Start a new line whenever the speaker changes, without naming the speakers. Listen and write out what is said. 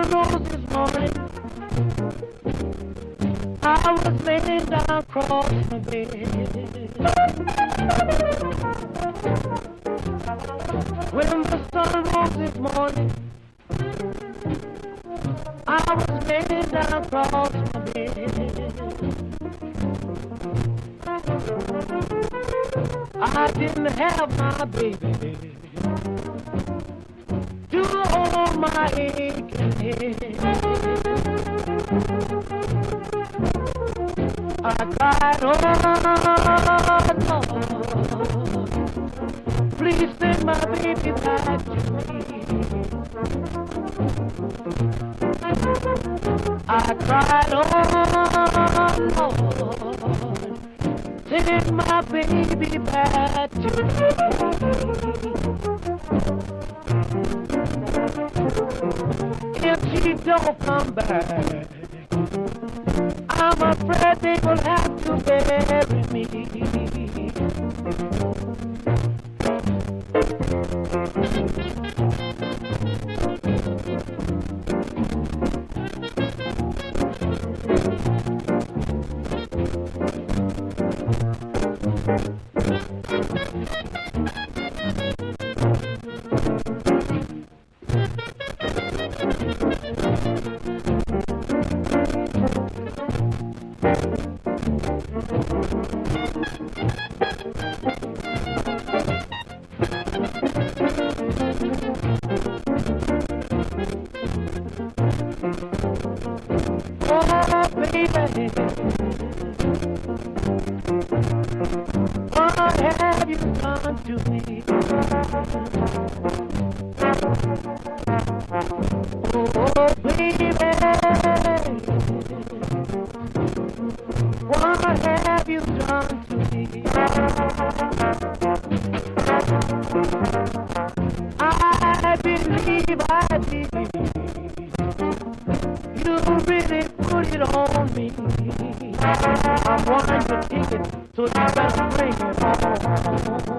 rose this morning, I was laying down across my bed. When the sun rose this morning, I was laying down across my bed. I didn't have my baby to hold my aching head. I cried, oh Lord, please send my baby back to me. I cried, oh Lord, send my baby back to me. If she don't come back, I'm afraid they will have to bury me. Oh, baby, what have you done to me? Oh, baby, what have you done to me? I believe you really put it on me. I want your ticket, so you better bring it home.